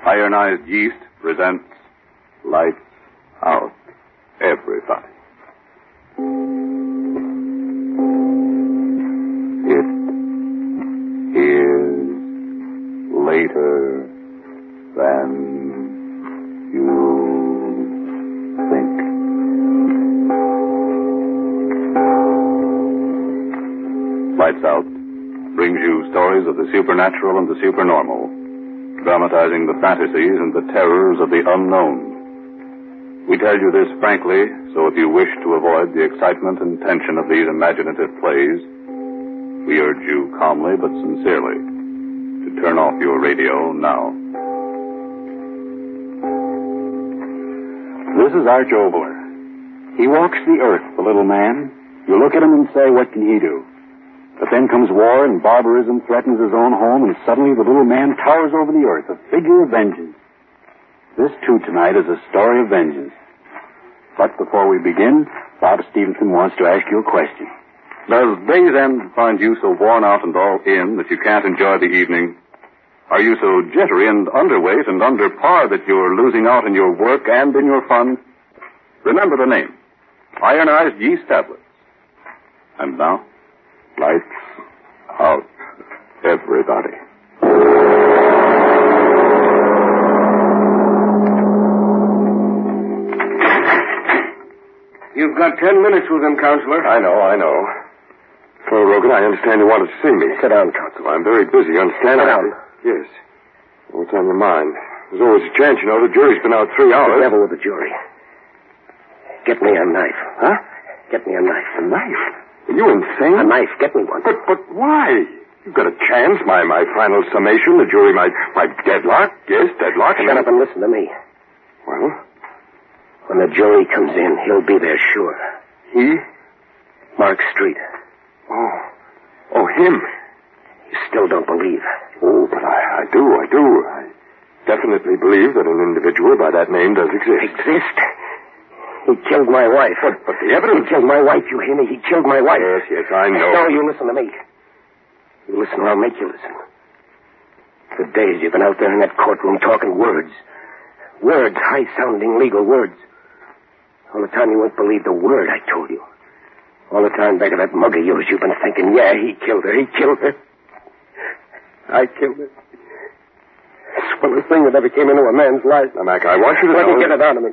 Ironized Yeast presents Lights Out, Everybody. It is later than you think. Lights Out brings you stories of the supernatural and the supernormal, dramatizing the fantasies and the terrors of the unknown. We tell you this frankly, so if you wish to avoid the excitement and tension of these imaginative plays, we urge you calmly but sincerely to turn off your radio now. This is Arch Oboler. He walks the earth, the little man. You look at him and say, what can he do? But then comes war and barbarism threatens his own home, and suddenly the little man towers over the earth, a figure of vengeance. This, too, tonight is a story of vengeance. But before we begin, Bob Stevenson wants to ask you a question. Does day's end find you so worn out and all in that you can't enjoy the evening? Are you so jittery and underweight and under par that you're losing out in your work and in your fun? Remember the name, Ironized Yeast Tablets. And now, Lights Out, Everybody. You've got 10 minutes with him, Counselor. I know. Colonel Rogan, I understand you wanted to see me. Sit down, Counselor. I'm very busy, you understand? Sit down. Yes. What's on your mind? There's always a chance, you know. The jury's been out 3 hours. The devil with the jury. Get me a knife. Huh? Get me a knife. A knife? Are you insane? A knife. Get me one. But why? You've got a chance. My final summation. The jury might deadlock. Yes, deadlock. Shut up and listen to me. Well? When the jury comes in, he'll be there sure. He? Mark Street. Oh, him. You still don't believe? Oh, but I do. I definitely believe that an individual by that name does exist. Exist? He killed my wife. But the evidence... He killed my wife, you hear me? He killed my wife. Yes, I know. No, you listen to me. You listen or I'll make you listen. For days you've been out there in that courtroom talking words. Words, high-sounding legal words. All the time you won't believe the word I told you. All the time back of that mug of yours you've been thinking, yeah, he killed her. I killed her. It's the swellest thing that ever came into a man's life. Now, Mac, I want you to Let know... me get it out of me.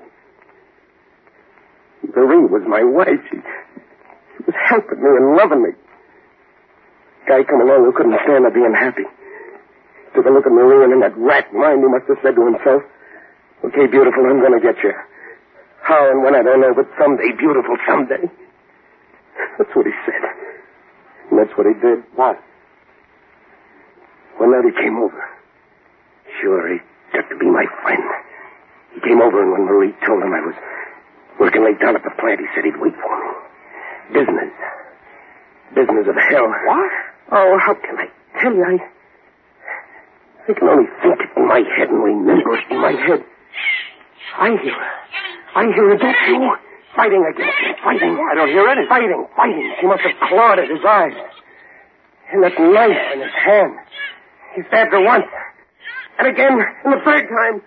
Marie was my wife. She was helping me and loving me. Guy come along who couldn't stand her being happy. Took a look at Marie, and in that rat mind he must have said to himself, okay, beautiful, I'm going to get you. How and when I don't know, but someday, beautiful, someday. That's what he said. And that's what he did. What? One night he came over. Sure, he got to be my friend. He came over, and when Marie told him I was working late down at the plant, he said he'd wait for me. Business. Business of hell. What? Oh, how can I tell you? I can only think it in my head and remember it in my head. I hear her, don't you? Fighting against me, fighting. I don't hear anything. Fighting. She must have clawed at his eyes. And that knife in his hand. He stabbed her once. And again, and the third time.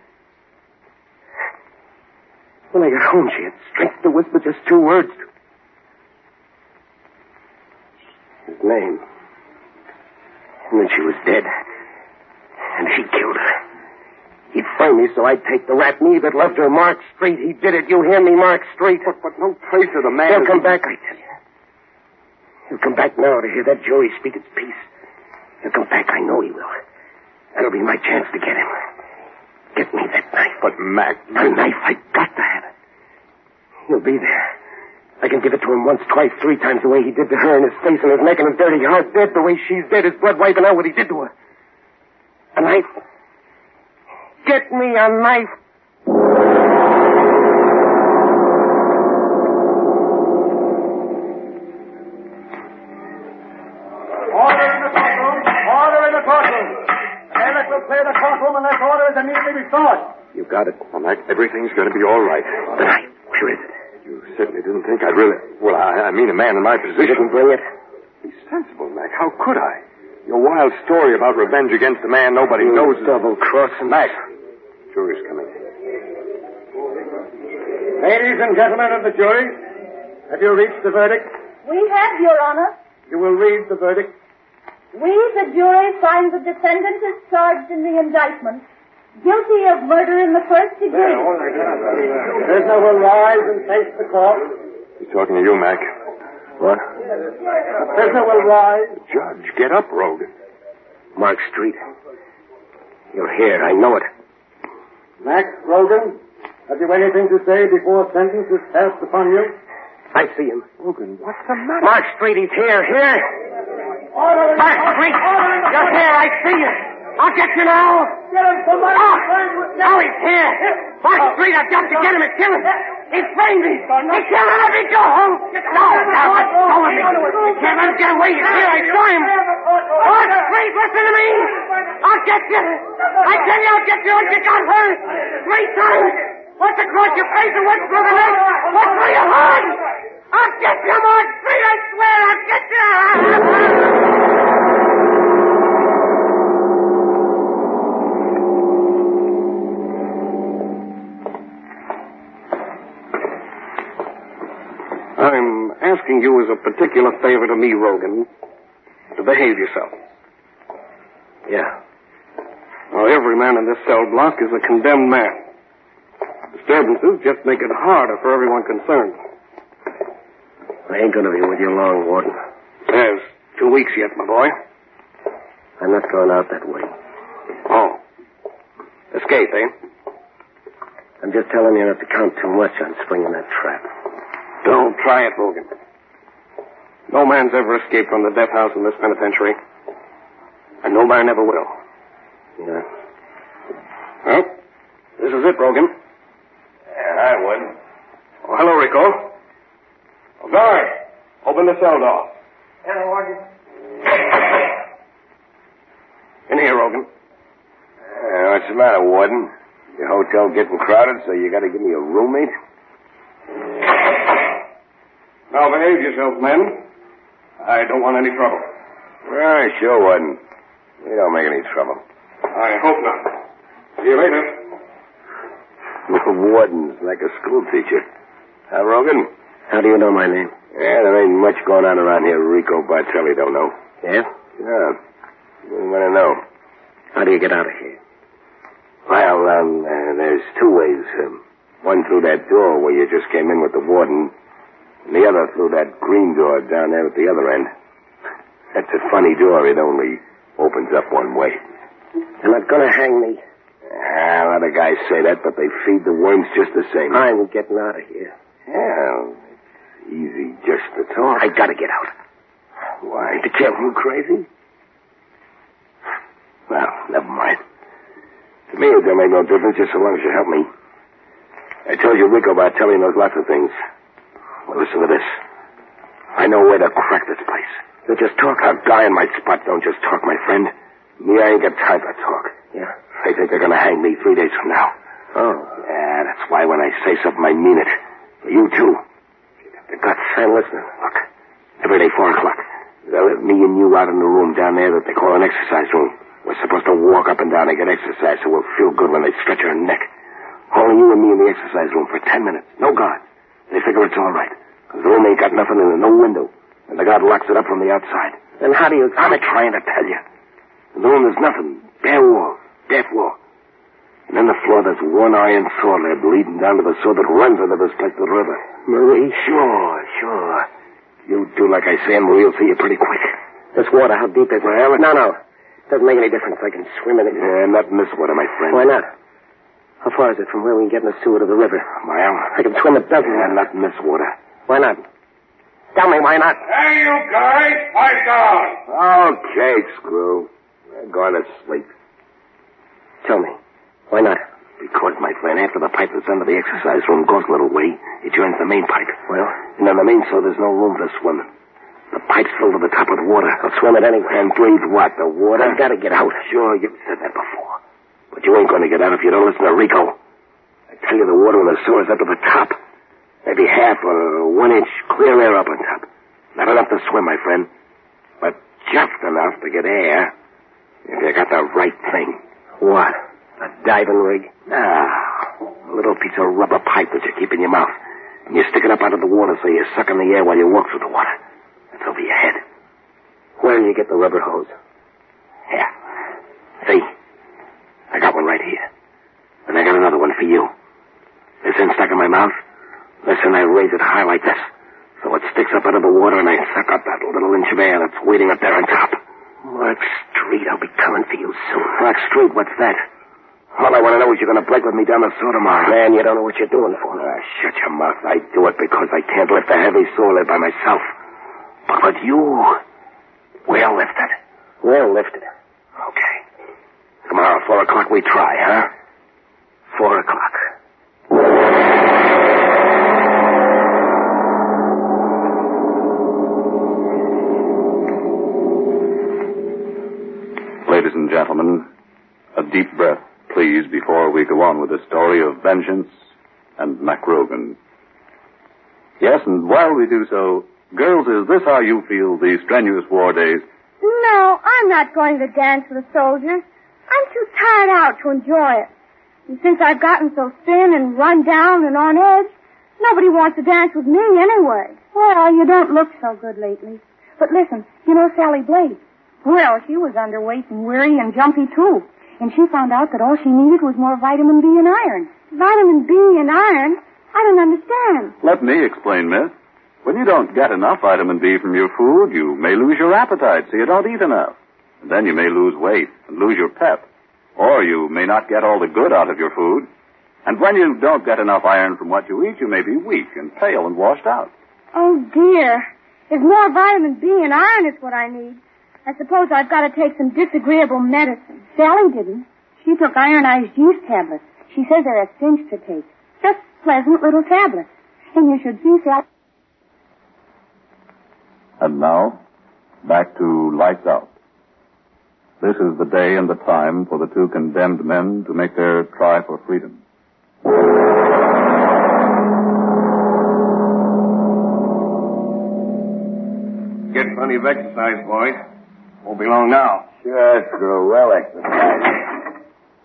When I got home, she had strength to whisper just 2 words. His name. And then she was dead. And he killed her. He'd find me so I'd take the rat, me that loved her, Mark Street. He did it. You hear me, Mark Street? But no trace of the man... He'll come back, I tell you. He'll come back now to hear that jury speak its piece. He'll come back, I know he will. That'll be my chance to get him. Get me that knife. But, Mac... The knife, I got to have it. He'll be there. I can give it to him once, twice, 3 times the way he did to her, in his face and his neck and his dirty heart. Dead the way she's dead, his blood wiping out what he did to her. A knife. Get me a knife. Order in the courtroom. Bailiff will clear the courtroom unless order is immediately restored. You got it. Well, Mac, everything's going to be all right. The knife. Where is it? You certainly didn't think I'd really... Well, I mean a man in my You position. didn't bring it? Be sensible, Mac. How could I? Your wild story about revenge against a man nobody knows... Double-crossing. Mac, Jury's coming. Ladies and gentlemen of the jury, have you reached the verdict? We have, Your Honor. You will read the verdict. We, the jury, find the defendant is charged in the indictment guilty of murder in the first degree. Prisoner will rise and face the court. He's talking to you, Mac. What? The prisoner will rise. Judge, get up, Rogue. Mark Street. You're here. I know it. Max Rogan, have you anything to say before sentence is passed upon you? I see him. Rogan, what's the matter? Mark Street, he's here. Here. Mark Street. You're here. I see you. I'll get you now. Get him, somebody. Oh, he's here. Mark Street, I've got to get him and kill him. He's framed me. He can't let me go home. No, let go of me. You can't let him get away. He's here. I saw him. Mark Street, listen to me. I'll get you. I tell you, I'll get you once you got hurt. 3 times. Once across your face and once through the neck. Once through your heart. I'll get you, Mark Street. I swear I'll get you. I'm asking you as a particular favor to me, Rogan, to behave yourself. Yeah. Now, every man in this cell block is a condemned man. Disturbances just make it harder for everyone concerned. I ain't gonna be with you long, Warden. There's 2 weeks yet, my boy. I'm not going out that way. Oh. Escape, eh? I'm just telling you not to count too much on springing that trap. Don't try it, Rogan. No man's ever escaped from the death house in this penitentiary. And no man ever will. Yeah. Well, this is it, Rogan. Yeah, I would. Oh, hello, Rico. Oh, guard, open the cell door. Hello, Warden. In here, Rogan. What's the matter, Warden? Your hotel getting crowded, so you gotta give me a roommate? Now behave yourself, men. I don't want any trouble. Well, sure, Warden. We don't make any trouble. I hope not. See you later. Warden's like a school teacher. Huh, Rogan? How do you know my name? Yeah, there ain't much going on around here Rico Bartelli don't know. Yeah? Yeah. What do you want to know? How do you get out of here? Well, there's 2 ways. One through that door where you just came in with the warden, and the other through that green door down there at the other end. That's a funny door. It only opens up one way. They're not gonna hang me. A lot of guys say that, but they feed the worms just the same. I'm getting out of here. Yeah, it's easy just to talk. I gotta get out. Why? To kill you crazy? Well, never mind. To me, it don't make no difference just so long as you help me. I told you Rico Bartelli knows lots of things. Well, listen to this. I know where to crack this place. You just talk. A guy in my spot don't just talk, my friend. Me, I ain't got time for talk. Yeah. They think they're gonna hang me 3 days from now. Oh. Yeah, that's why when I say something, I mean it. For you, too. The guts. I'm listening. Look, every day, 4 o'clock, they'll let me and you out in the room down there that they call an exercise room. We're supposed to walk up and down and get exercise so we'll feel good when they stretch our neck. Only you and me in the exercise room for 10 minutes. No guards. They figure it's all right. Because the room ain't got nothing in it, no window. And the guard locks it up from the outside. Then how do you... I'm trying to tell you. In the room there's nothing. Bare walls. Bare floor. And in the floor there's one iron saw lid leading down to the saw that runs into this place to the river. Marie? Sure. You do like I say and Marie will see you pretty quick. This water, how deep is it? Well, No. Doesn't make any difference. I can swim in it. Yeah, not in this water, my friend. Why not? How far is it from where we can get in the sewer to the river? A mile. I can swim a dozen. Yeah, not in this water. Why not? Tell me why not. Hey, you guys, pipe down. Okay, screw. We're going to sleep. Tell me. Why not? Because, my friend, after the pipe that's under the exercise room goes a little way, it joins the main pipe. Well? And on the main saw there's no room for swimming. The pipe's filled to the top with water. I'll swim it anyway. And breathe what? The water? I've got to get out. Sure, you've said that before. But you ain't going to get out if you don't listen to Rico. I tell you, the water in the sewer is up to the top. Maybe half or 1 inch clear air up on top. Not enough to swim, my friend. But just enough to get air if you got the right thing. What? A diving rig? Ah, a little piece of rubber pipe that you keep in your mouth. And you stick it up out of the water so you suck in the air while you walk through the water. It's over your head. Where do you get the rubber hose? Here. See? I got one right here. And I got another one for you. This end stuck in my mouth. Listen, I raise it high like this. So it sticks up out of the water and I suck up that little inch of air that's waiting up there on top. Mark Street, I'll be coming for you soon. Mark Street, what's that? All I want to know is you're going to break with me down the sewer tomorrow. Man, you don't know what you're doing for. Shut your mouth. I do it because I can't lift a heavy sewer lid by myself. But with you, we'll lift it. We'll lift it. Okay. Tomorrow, 4 o'clock, we try, huh? 4 o'clock. Ladies and gentlemen, a deep breath, please, before we go on with the story of vengeance and Mac Rogan. Yes, and while we do so, girls, is this how you feel these strenuous war days? No, I'm not going to dance with the soldiers. I'm too tired out to enjoy it. And since I've gotten so thin and run down and on edge, nobody wants to dance with me anyway. Well, you don't look so good lately. But listen, you know Sally Blake? Well, she was underweight and weary and jumpy, too. And she found out that all she needed was more vitamin B and iron. Vitamin B and iron? I don't understand. Let me explain, miss. When you don't get enough vitamin B from your food, you may lose your appetite, so you don't eat enough. And then you may lose weight and lose your pep. Or you may not get all the good out of your food. And when you don't get enough iron from what you eat, you may be weak and pale and washed out. Oh, dear. There's more vitamin B and iron is what I need. I suppose I've got to take some disagreeable medicine. Sally didn't. She took ironized yeast tablets. She says they're a cinch to take. Just pleasant little tablets. And you should see Sally. And now, back to Lights Out. This is the day and the time for the two condemned men to make their try for freedom. Get plenty of exercise, boys. Won't be long now. Sure, Screw. Well exercised.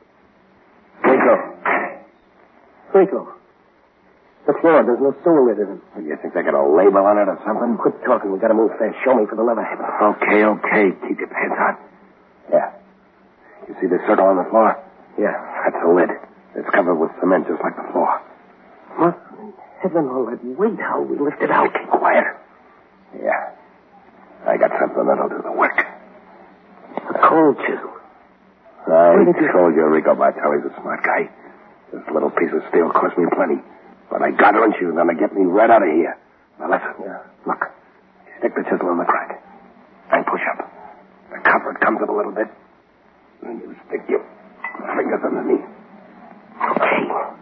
Rico. The floor, there's no sewer lid in it. You think they got a label on it or something? Quit talking. We gotta move fast. Show me for the leather head. Okay. Keep your pants on. Yeah. You see this circle on the floor? Yeah. That's the lid. It's covered with cement just like the floor. What? Heaven, all that weight. How we lift it out. Keep quiet. Yeah. I got something that'll do the work. A cold chisel. I told you Rico Bartelli's a smart guy. This little piece of steel cost me plenty. But I got her and she was going to get me right out of here. Now listen. Yeah. Look. Stick the chisel in the crack. And push up. The cover comes up a little bit. And you stick your fingers underneath. Okay.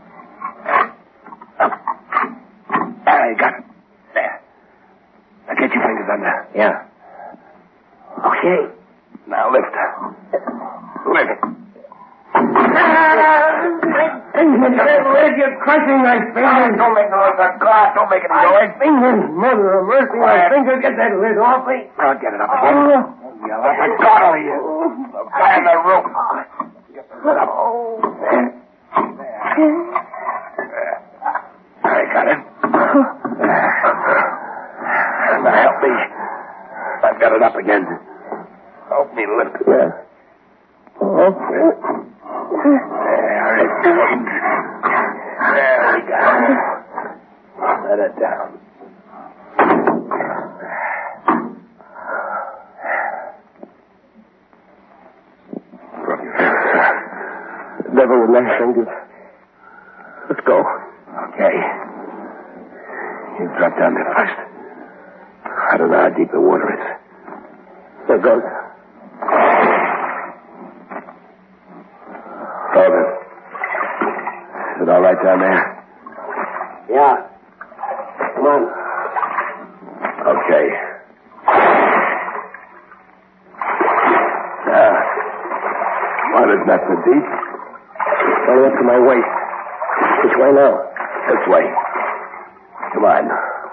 Up. I got it. There. Now get your fingers under. Yeah. Okay. Now lift. Lift. You're crushing my fingers. Don't make noise. Don't make any noise. Fingers. Mother of mercy. My fingers. Get that lid off me. I'll get it up again. You'll have to God over you. The guy in the roof. Get the lid up. There. I got it. Now help me. I've got it up again. Help me lift it. Yeah. There it goes. There we go. Let it down. Rub your fingers, sir. The devil with my fingers. Let's go. Okay. You drop down there first. I don't know how deep the water is. There goes. David. Is it all right down there? Yeah. Come on. Okay. Now, water's not so deep. Only up to my waist. Which way now? This way. Come on.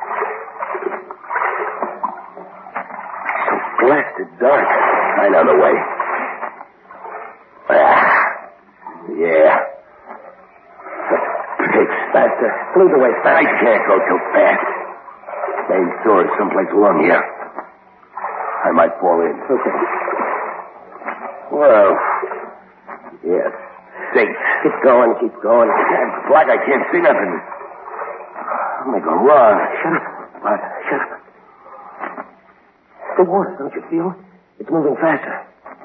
So blasted dark. I know the way. Yeah. Faster. Lead the way, faster. I can't go too fast. Main door is someplace along here. I might fall in. Okay. Well, yes, safe. Keep going, keep going. It's black. I can't see nothing. I'll make a run. Shut up. What? Shut up. The water, don't you feel? It's moving faster.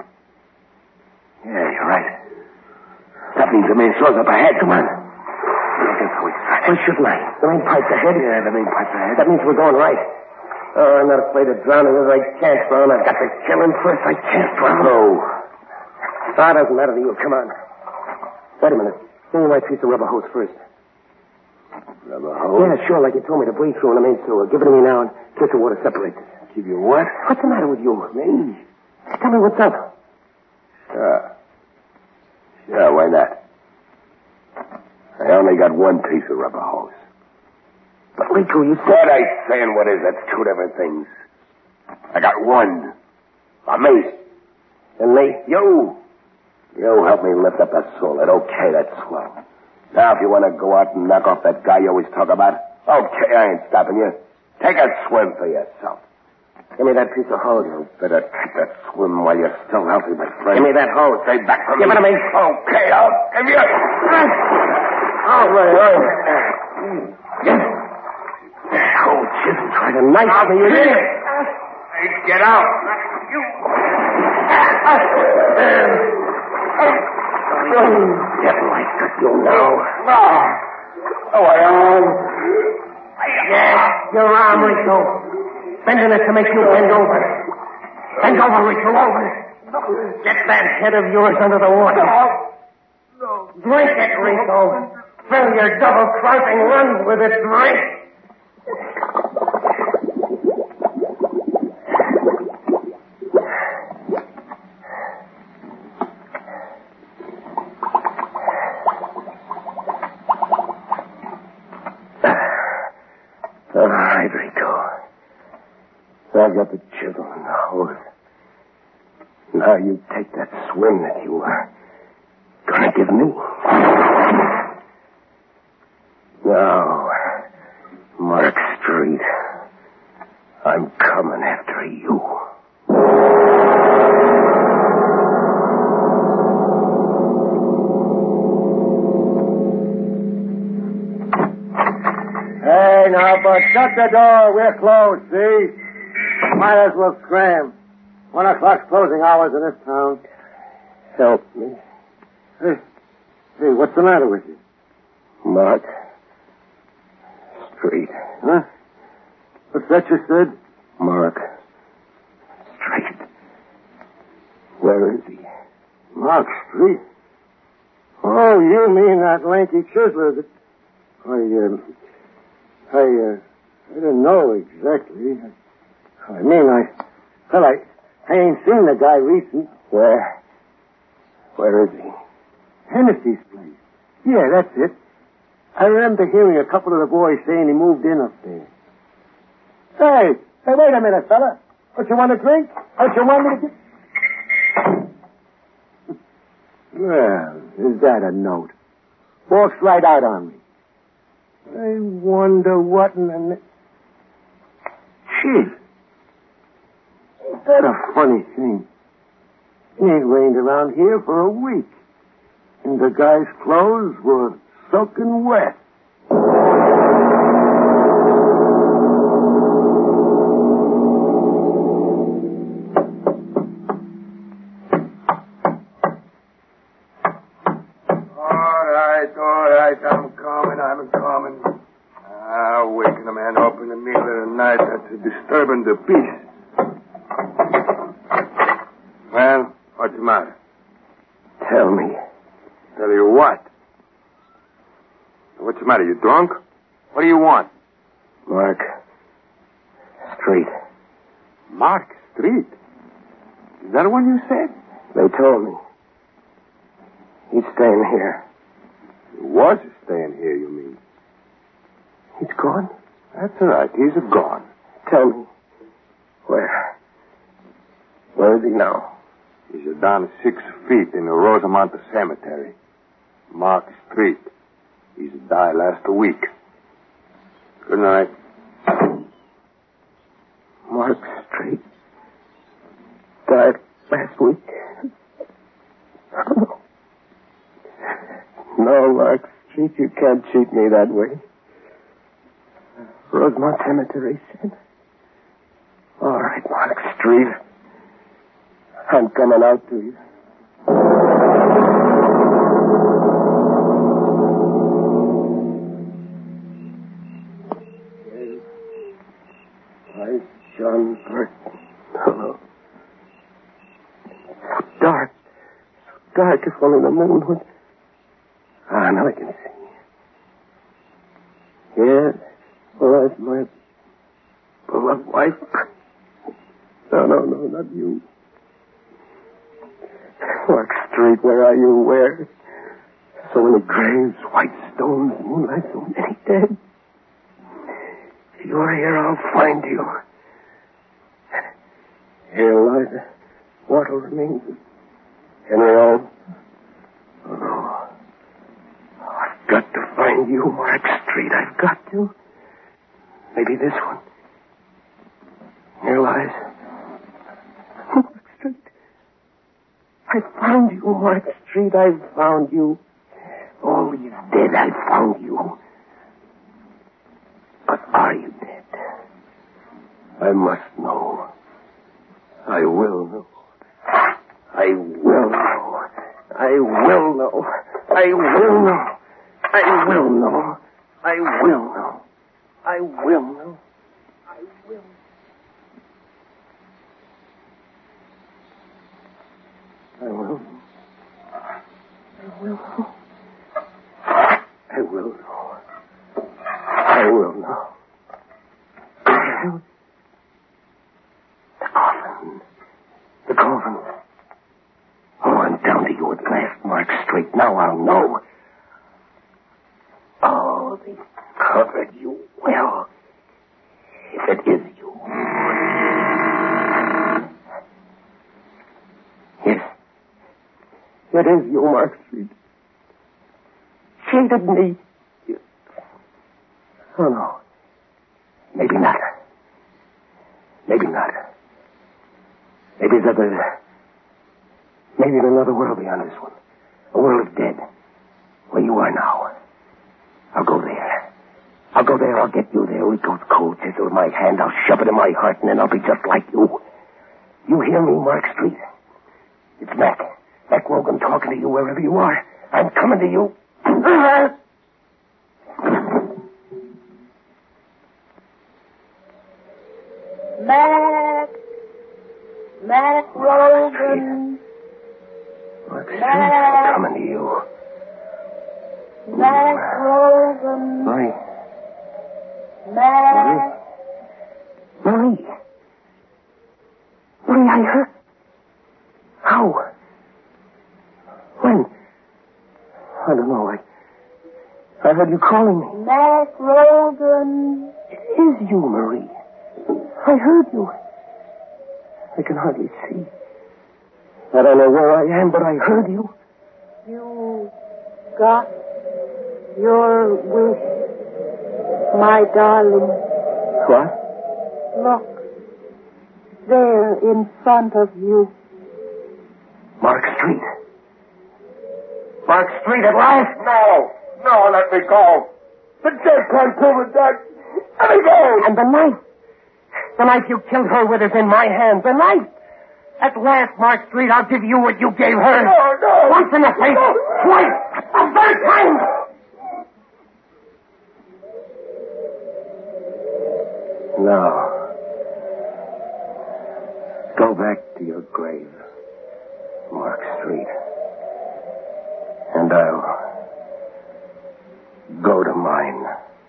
Yeah, you're right. That means the main store's up ahead. Come on. Don't get so excited. Why shouldn't I? The main pipe's ahead. Yeah, the main pipe's ahead. That means we're going right. Oh, I'm not afraid of drowning. I can't drown. I've got to kill him first. I can't drown. No. Ah, doesn't matter to you. Come on. Wait a minute. Give me my piece of rubber hose first. Rubber hose? Yeah, sure, like you told me to breathe through in the main sewer. Give it to me now and kiss the water separates it. Give you what? What's the matter with you? Me? Tell me what's up. Sure, why not? I only got one piece of rubber hose. But, Rico, you said... What I say and what is, that's two different things. I got one. For me. And me? You help me lift up that solid. Okay, that's swell. Now, if you want to go out and knock off that guy you always talk about, okay, I ain't stopping you. Take a swim for yourself. Give me that piece of hose. You better take that swim while you're still healthy, my friend. Give me that hose. Stay back from Give me. it to me. Okay, I'll give you... All right. Oh, just try to knife me, you did. Hey, get out. You... Devil, I got you now. Oh, I am. Yeah, your arm, Rico. Bending it to make you bend over. Bend over, Rico, over. Get that head of yours under the water. No. Drink it, Rico. Fill your double-crossing lungs with it. Drink. All right, Rico. I've got the chisel and the hose. Now you take that swim that you were gonna give me. Now, Mark Street, I'm coming after you. Hey, now, but shut the door. We're closed, see? Might as well scram. 1 o'clock's closing hours in this town. Help me. Hey, what's the matter with you? Mark Street. Huh? What's that you said? Mark Street. Where is he? Mark Street? Oh, you mean that lanky chiseler that... I didn't know exactly. I mean, I ain't seen the guy recent. Where is he? Hennessy's place. Yeah, that's it. I remember hearing a couple of the boys saying he moved in up there. Hey, wait a minute, fella. Don't you want a drink? Don't you want me to get... Well, is that a note? Walks right out on me. I wonder what in the... Gee. Ain't that a funny thing? It ain't rained around here for a week. And the guy's clothes were soaking wet. All right, I'm coming. Waking a man up in the middle of the night, that's disturbing the peace. Well, what's the matter? Tell me. Tell you what? What's the matter, you drunk? What do you want? Mark Street. Mark Street? Is that the one you said? They told me. He's staying here. He was staying here, you mean? He's gone? That's all right. He's gone. Tell me. Where is he now? He's down 6 feet in the Rosamont Cemetery. Mark Street. He's died last week. Good night. Mark Street died last week. No, Mark Street, you can't cheat me that way. Rosemont Cemetery said. All right, Mark Street. I'm coming out to you. Yes. John Burton. Hello. So dark. So dark if only the moon would... Ah, now I can see. Yes. Well, that's my beloved wife. No, not you. Mark Street, where are you? Where? So many graves, white stones, moonlight, so many dead. If you're here, I'll find you. Here lies the mortal remains of Henry Alden. Oh, no. I've got to find you, Mark Street. I've got to. Maybe this one. Here lies Mark Street. I found you, Mark Street. I found you. Oh, he's dead. I found you. But are you dead? I must know. I will know. I will know. I will know. I will know. I will know. I will know. I will know. I will. I will. I will know. I will know. I will know. The coffin. The coffin. Oh, I'm down to you at last, Mark Street. Now I'll know. Oh, they covered you well. If it is you. Yes. It is you, Mark Street. Shaded me. Oh, no. Maybe not. Maybe not. Maybe there's another world beyond this one. A world of dead. Where you are now. I'll go there. I'll get you there with those cold chisel in my hand. I'll shove it in my heart, and then I'll be just like you. You hear me, Mark Street? It's Mac. Mac Rogan talking to you wherever you are. I'm coming to you. Mac Rogan. Mark Street, I'm coming to you. Mac Rogan. Marie. Mac. Marie, I heard. How? When? I don't know. I heard you calling me. Mac Rogan. It is you, Marie. I heard you. I can hardly see. I don't know where I am, but I heard you. You got your wish, my darling. What? Look. There in front of you. Mark Street. Mark Street at last? No, let me go. The dead can't prove it, Dad. Let me go. And the knife. The knife you killed her with is in my hand. The knife. At last, Mark Street, I'll give you what you gave her. No. Once in the face. No. Twice. A third time. No. Go back to your grave, Mark Street. And I'll go to mine.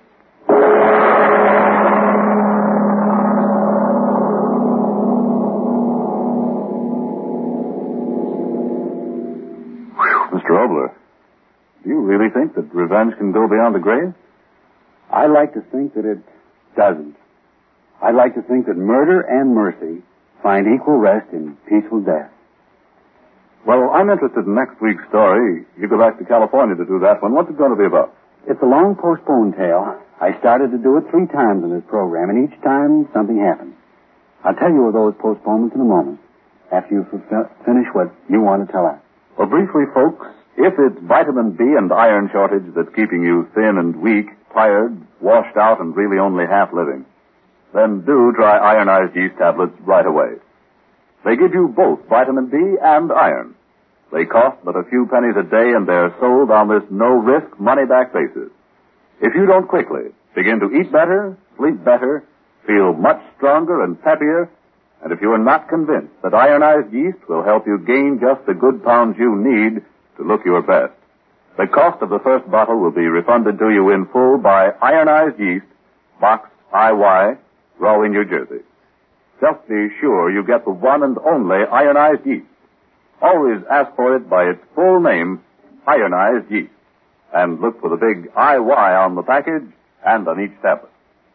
Mr. Obler, do you really think that revenge can go beyond the grave? I like to think that it doesn't. I'd like to think that murder and mercy find equal rest in peaceful death. Well, I'm interested in next week's story. You go back to California to do that one. What's it going to be about? It's a long postponed tale. I started to do it 3 times in this program, and each time something happened. I'll tell you of those postponements in a moment, after you finish what you want to tell us. Well, briefly, folks, if it's vitamin B and iron shortage that's keeping you thin and weak, tired, washed out, and really only half living, then do try ironized yeast tablets right away. They give you both vitamin B and iron. They cost but a few pennies a day, and they're sold on this no-risk, money-back basis. If you don't quickly begin to eat better, sleep better, feel much stronger and peppier, and if you are not convinced that ironized yeast will help you gain just the good pounds you need to look your best, the cost of the first bottle will be refunded to you in full by Ironized Yeast, Box IY, Raleigh, New Jersey. Just be sure you get the one and only ironized yeast. Always ask for it by its full name, Ironized Yeast, and look for the big IY on the package and on each tablet.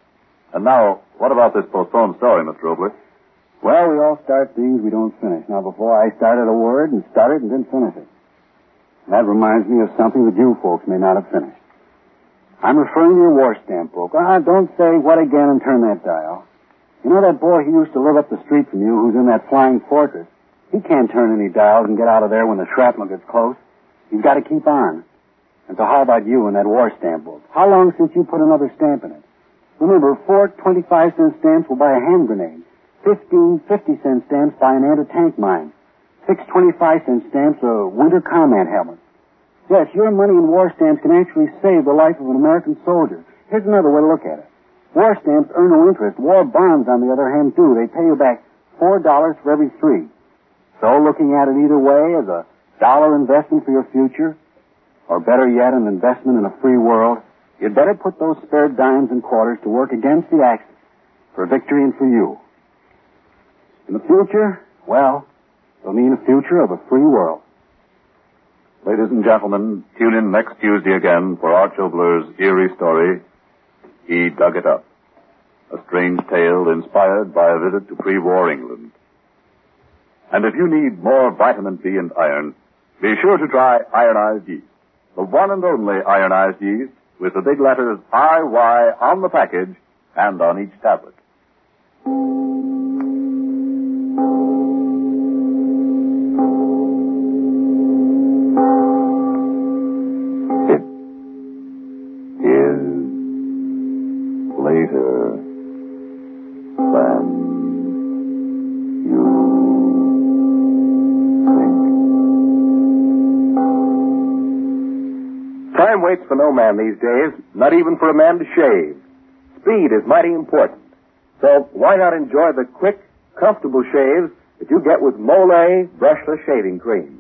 And now, what about this postponed story, Mr. Obler? Well, we all start things we don't finish. Now, before I started a word and started and didn't finish it. That reminds me of something that you folks may not have finished. I'm referring to your war stamp book. Don't say what again and turn that dial. You know that boy who used to live up the street from you who's in that flying fortress? He can't turn any dials and get out of there when the shrapnel gets close. He's got to keep on. And so how about you and that war stamp book? How long since you put another stamp in it? Remember, 4 25-cent stamps will buy a hand grenade. 15 50-cent stamps buy an anti-tank mine. 6 25-cent stamps a winter combat helmet. Yes, your money in war stamps can actually save the life of an American soldier. Here's another way to look at it. War stamps earn no interest. War bonds, on the other hand, do. They pay you back $4 for every 3. So looking at it either way as a dollar investment for your future, or better yet, an investment in a free world, you'd better put those spare dimes and quarters to work against the Axis for victory and for you. In the future, well, it'll mean a future of a free world. Ladies and gentlemen, tune in next Tuesday again for Arch Obler's eerie story, He Dug It Up, a strange tale inspired by a visit to pre-war England. And if you need more vitamin B and iron, be sure to try ironized yeast, the one and only ironized yeast with the big letters IY on the package and on each tablet. Later than you think. Time waits for no man these days, not even for a man to shave. Speed is mighty important. So why not enjoy the quick, comfortable shaves that you get with Mole brushless shaving cream?